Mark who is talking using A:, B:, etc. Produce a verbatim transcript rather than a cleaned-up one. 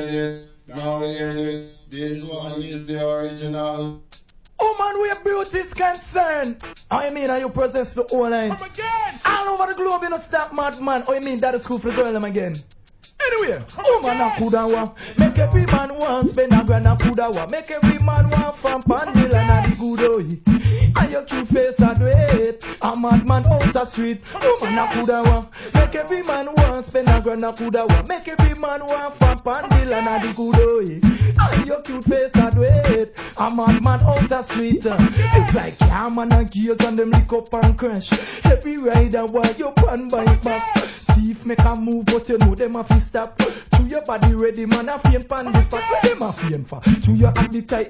A: hear this, now hear this. This one is the original.
B: Oh man, where beauty is concerned. I mean, are you possess the whole line?
C: Come again!
B: All over the globe, you know, stop madman. Oh, you mean that is cool for the girl them again? Anyway, oh man, I coulda wa. Make every man want spend a grand, I coulda wa. Make every man want from Pandil and the good oi. And your cute face I do it. A madman out the street. Oh man, I coulda wa. Make every man want spend a grand, I coulda wa. Make every man want from Pandil and the good oi. And your cute face I do it. A madman out the street. It's like Cam and a gears and them lick up and crash. Every rider want your pan bike back. Thief make a move, but you know them a fi stop. To your body ready, man, a faint pan the spot. Where them a faint for? To your at the tight